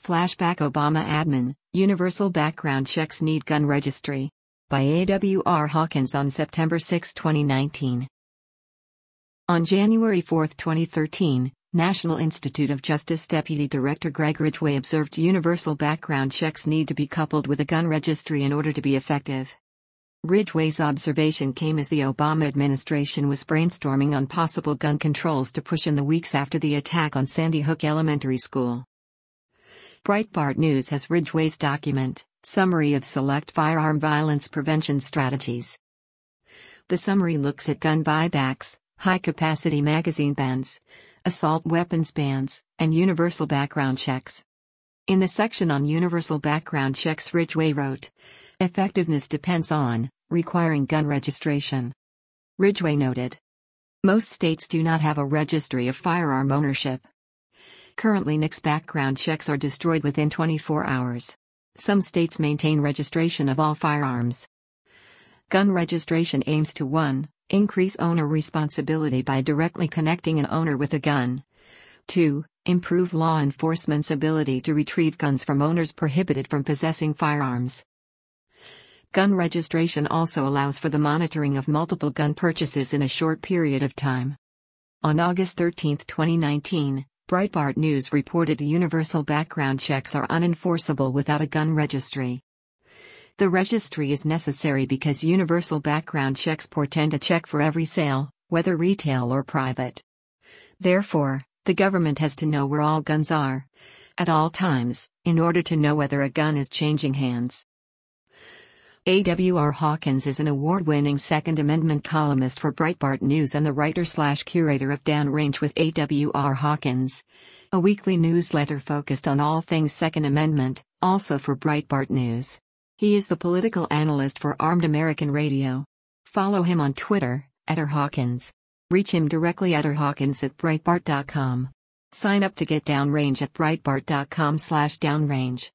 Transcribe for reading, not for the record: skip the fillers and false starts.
Flashback Obama admin, Universal background checks need gun registry. By A.W.R. Hawkins on September 6, 2019. On January 4, 2013, National Institute of Justice Deputy Director Greg Ridgway observed universal background checks need to be coupled with a gun registry in order to be effective. Ridgway's observation came as the Obama administration was brainstorming on possible gun controls to push in the weeks after the attack on Sandy Hook Elementary School. Breitbart News has Ridgway's document, Summary of Select Firearm Violence Prevention Strategies. The summary looks at gun buybacks, high-capacity magazine bans, assault weapons bans, and universal background checks. In the section on universal background checks, Ridgway wrote, "Effectiveness depends on requiring gun registration." Ridgway noted, "Most states do not have a registry of firearm ownership. Currently, NICS background checks are destroyed within 24 hours. Some states maintain registration of all firearms. Gun registration aims to 1. Increase owner responsibility by directly connecting an owner with a gun. 2. Improve law enforcement's ability to retrieve guns from owners prohibited from possessing firearms. Gun registration also allows for the monitoring of multiple gun purchases in a short period of time." On August 13, 2019, Breitbart News reported universal background checks are unenforceable without a gun registry. The registry is necessary because universal background checks portend a check for every sale, whether retail or private. Therefore, the government has to know where all guns are, at all times, in order to know whether a gun is changing hands. A.W.R. Hawkins is an award-winning Second Amendment columnist for Breitbart News and the writer/curator of Downrange with A.W.R. Hawkins, a weekly newsletter focused on all things Second Amendment, also for Breitbart News. He is the political analyst for Armed American Radio. Follow him on Twitter, @RHawkins. Reach him directly at rhawkins@breitbart.com. Sign up to get Downrange at breitbart.com/downrange.